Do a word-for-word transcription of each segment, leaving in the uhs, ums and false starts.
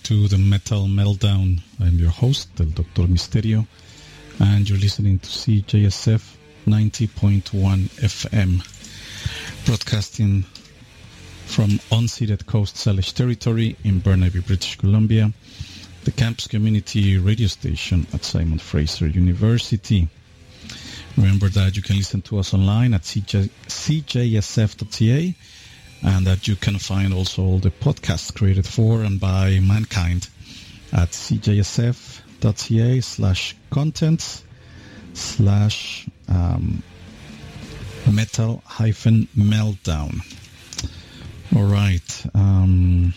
to the Metal Meltdown. I'm your host, El Doctor Misterio, and you're listening to C J S F ninety point one F M, broadcasting from unceded Coast Salish territory in Burnaby, British Columbia, the campus community radio station at Simon Fraser University. Remember that you can listen to us online at c j s f dot c a, and that you can find also all the podcasts created for and by mankind at c j s f dot c a slash contents slash metal hyphen meltdown. All right. Um,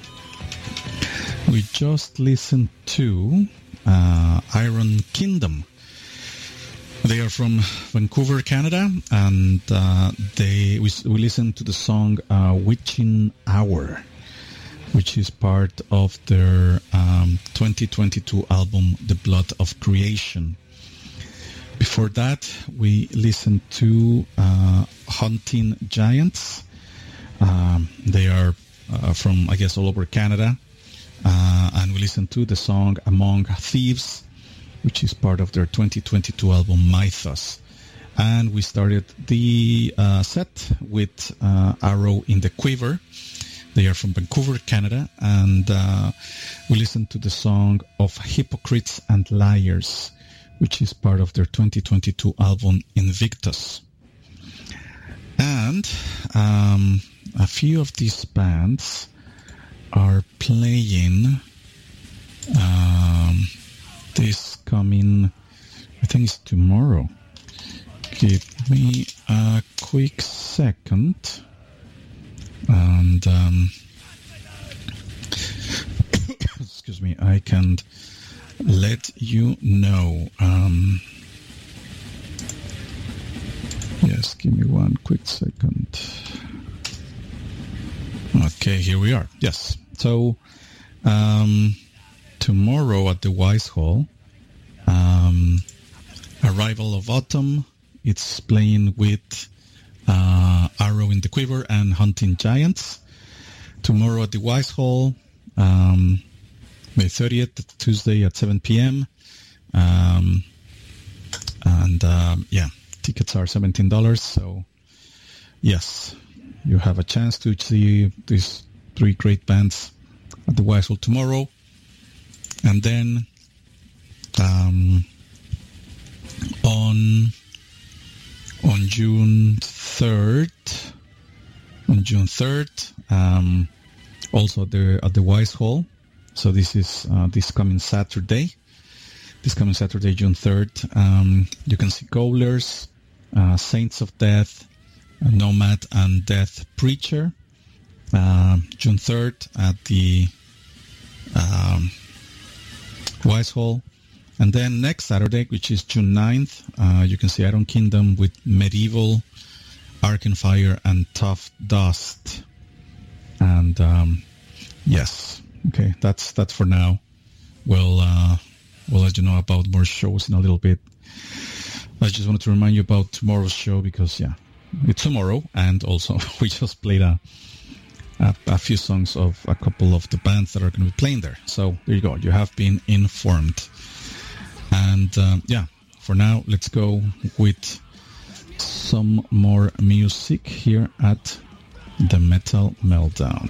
we just listened to uh, Iron Kingdom. They are from Vancouver, Canada, and uh, they we, we listened to the song uh, Witching Hour, which is part of their um, twenty twenty-two album, The Blood of Creation. Before that, we listened to uh, Hunting Giants. Um, they are uh, from, I guess, all over Canada, uh, and we listened to the song Among Thieves, which is part of their twenty twenty-two album, Mythos. And we started the uh, set with uh, Arrow in the Quiver. They are from Vancouver, Canada, and uh, we listened to the song of Hypocrites and Liars, which is part of their twenty twenty-two album, Invictus. And um, a few of these bands are playing um, this coming, I think it's tomorrow. Give me a quick second. And, um, excuse me, I can let you know. Um, yes, give me one quick second. Okay, here we are. Yes. So, um, tomorrow at the Wise Hall, um, Arrival of Autumn, it's playing with uh, Arrow in the Quiver and Hunting Giants. Tomorrow at the Wise Hall, um, May thirtieth, Tuesday at seven p.m. Um, and, um, yeah, tickets are seventeen dollars. So, yes, you have a chance to see these three great bands at the Wise Hall tomorrow. And then um, on on June third, on June third, um, also at the at the Wise Hall. So this is uh, this coming Saturday. This coming Saturday, June third, um, you can see Goblers, uh, Saints of Death, Nomad, and Death Preacher. Uh, June third at the um, Wise Hall. And then next Saturday, which is June ninth, uh, you can see Iron Kingdom with Medieval, Arcane Fire, and Tough Dust. And um, yes, okay, that's that's for now. We'll uh, we'll let you know about more shows in a little bit. I just wanted to remind you about tomorrow's show because yeah, it's tomorrow, and also we just played a. A, a few songs of a couple of the bands that are going to be playing there. So there you go. You have been informed. And um, yeah, for now, let's go with some more music here at the Metal Meltdown.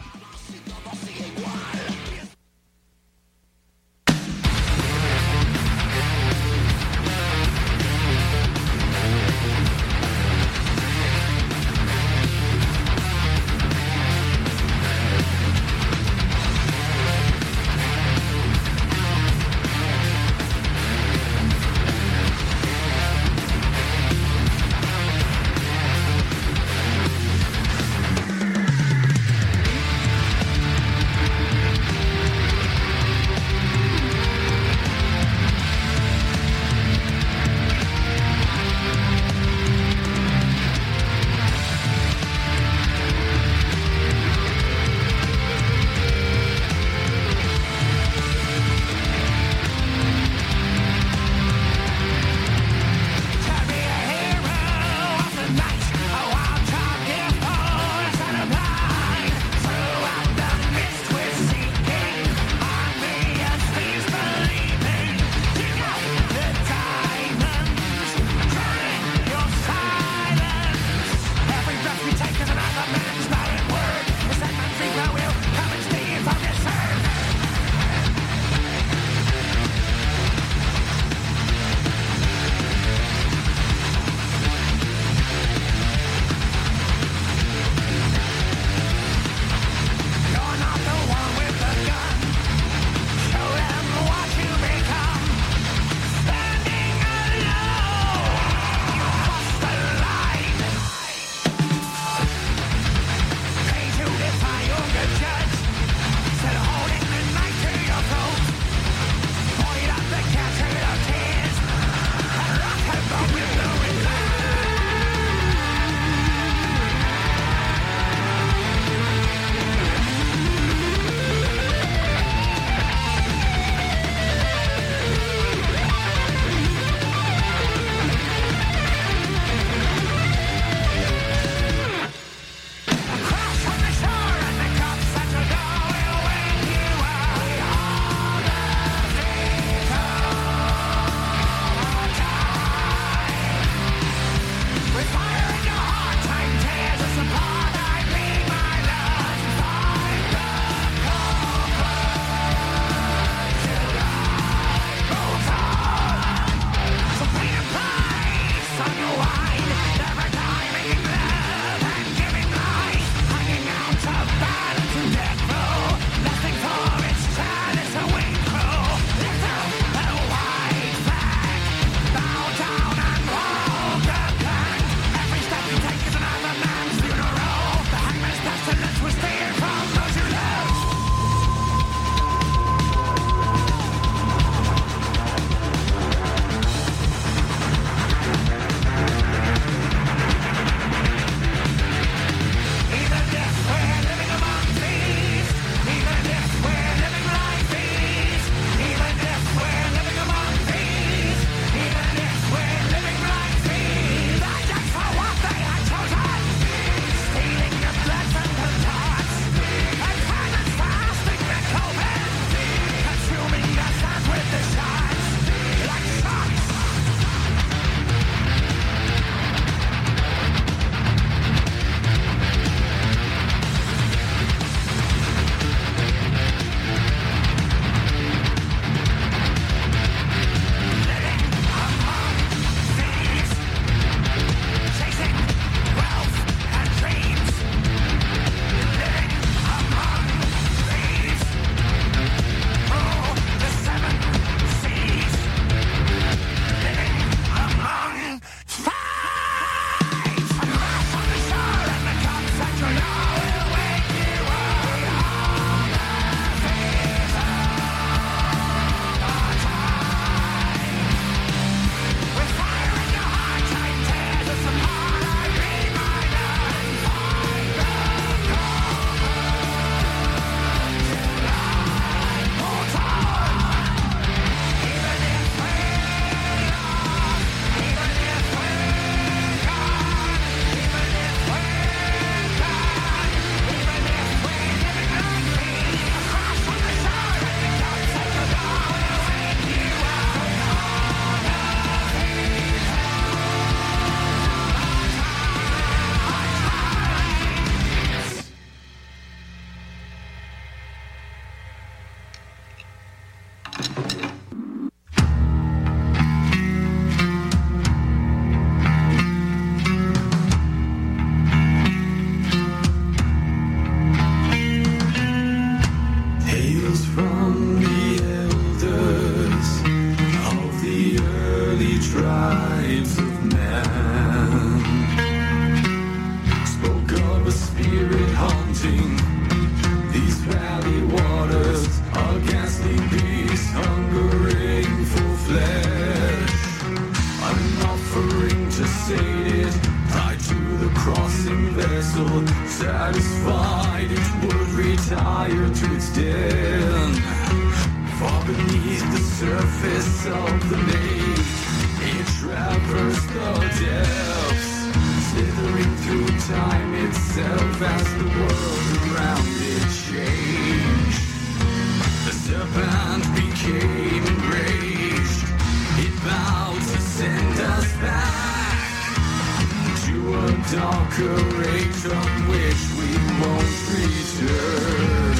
vessel, satisfied it would retire to its den. Far beneath the surface of the lake, it traversed the depths, slithering through time itself as the world around it changed. The serpent became enraged. It vowed to send us back to a darker age from which we won't return.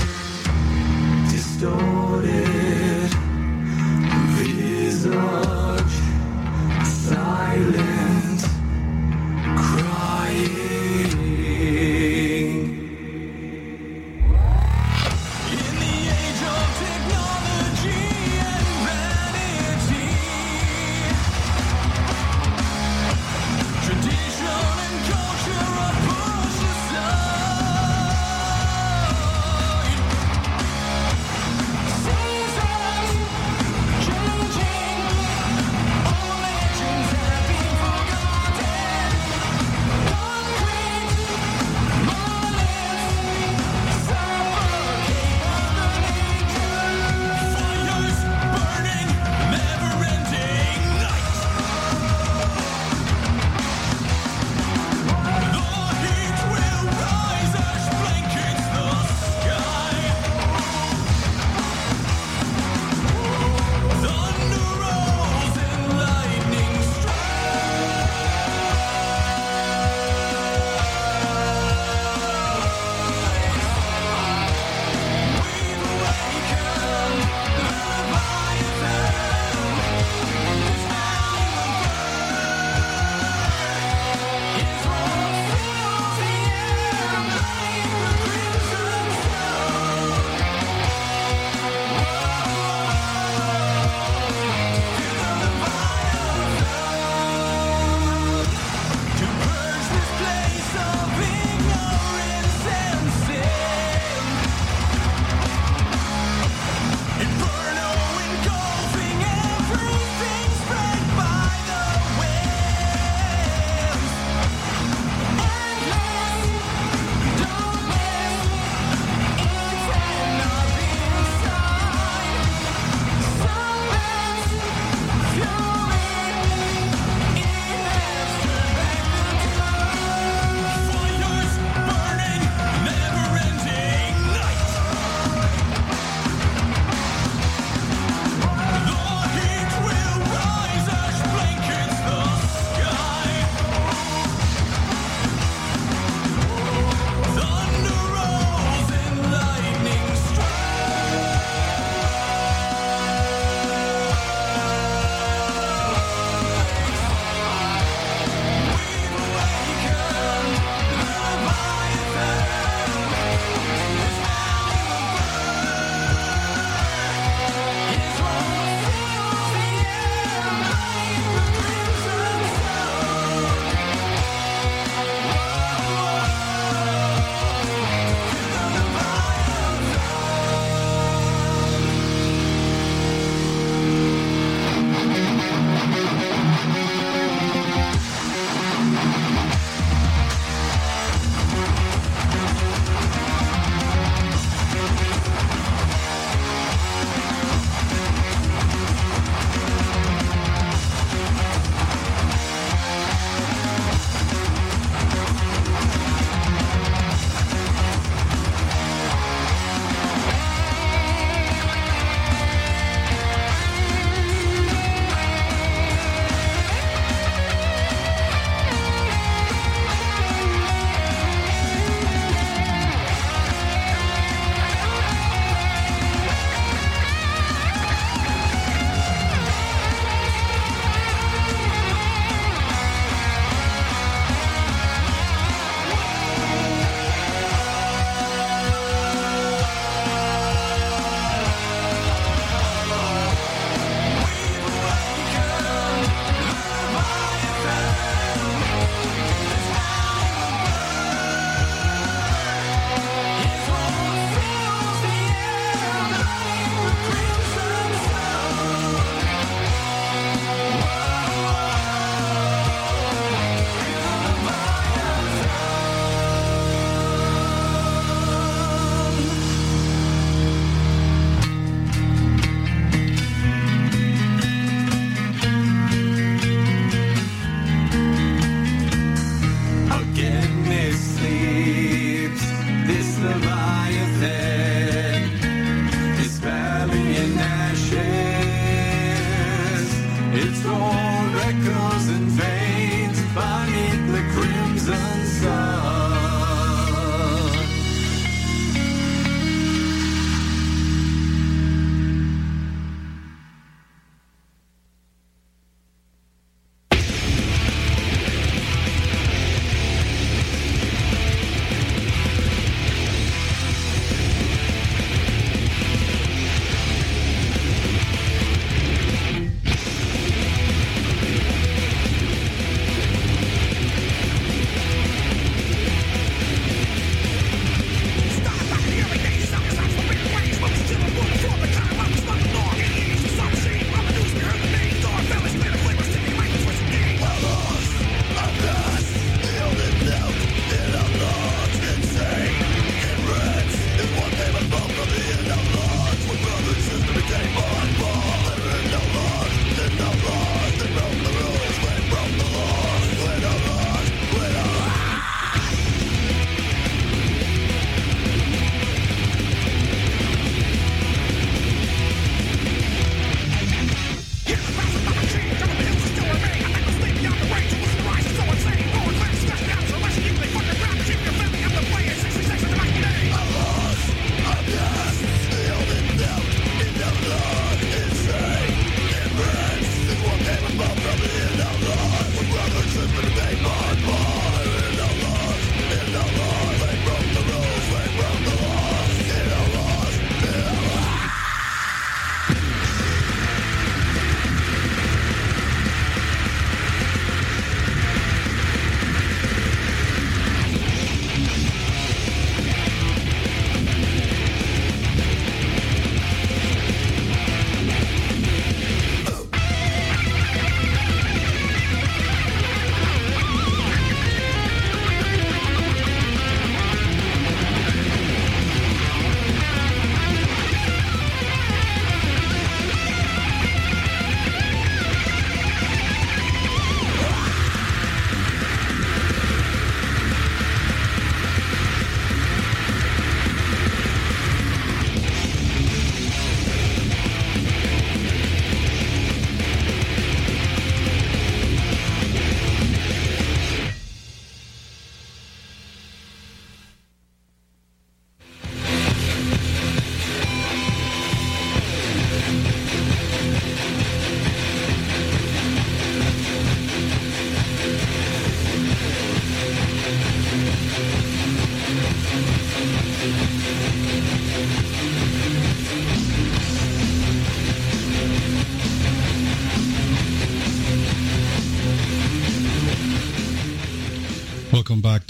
Distorted visage, silent, crying. Tradition and culture are pushed aside.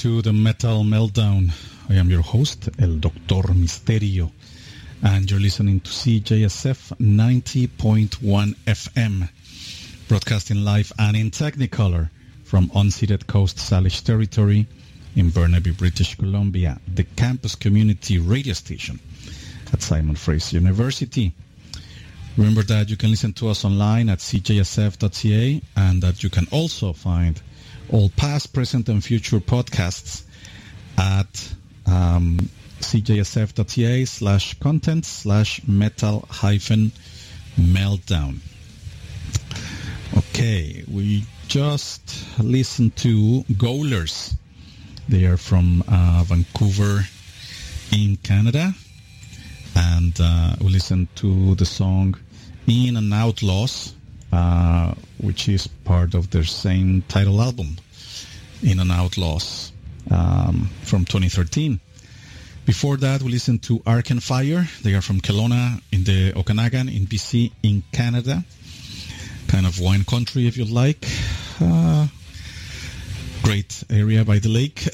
to the Metal Meltdown. I am your host, El Doctor Misterio, and you're listening to C J S F ninety point one F M, broadcasting live and in Technicolor from unceded Coast Salish territory in Burnaby, British Columbia, the campus community radio station at Simon Fraser University. Remember that you can listen to us online at c j s f dot c a and that you can also find all past, present, and future podcasts at um, cjsf.ca slash content slash metal hyphen meltdown. Okay, we just listened to Goalers. They are from uh, Vancouver in Canada. And uh, we listened to the song In and Outlaws, uh, which is part of their same title album, In and Outlaws, um, from twenty thirteen. Before that, we listened to Arc and Fire. They are from Kelowna in the Okanagan in B C in Canada. Kind of wine country, if you like. Uh, great area by the lake.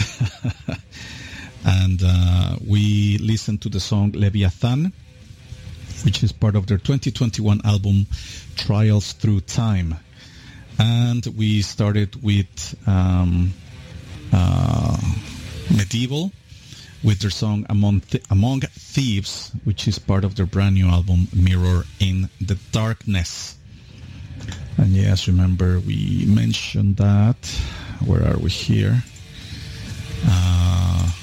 And uh, we listened to the song Leviathan, which is part of their twenty twenty-one album Trials Through Time. And we started with um, uh, Medieval with their song Among, Th- Among Thieves, which is part of their brand new album Mirror in the Darkness. And yes, remember we mentioned that. Where are we here? Uh,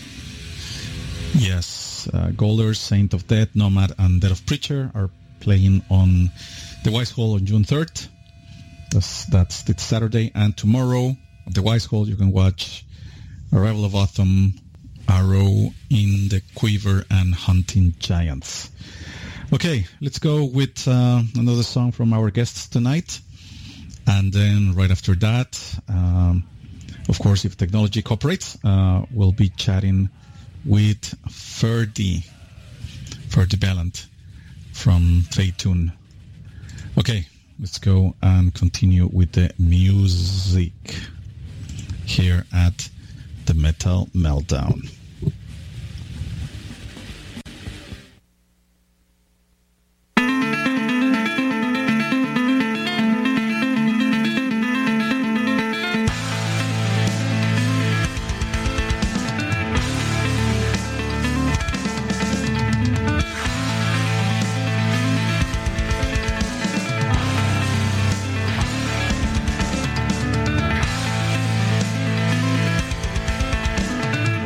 yes, uh, Goalers, Saint of Death, Nomad, and Death of Preacher are playing on the Wise Hall on June third. That's, that's this Saturday. And tomorrow at the Wise Hall you can watch Arrival of Autumn, Arrow in the Quiver, and Hunting Giants. Okay, let's go with uh, another song from our guests tonight. And then right after that, um, of course, if technology cooperates, uh, we'll be chatting with Ferdy, Ferdy Bellant from Traytune. Okay, let's go and continue with the music here at the Metal Meltdown.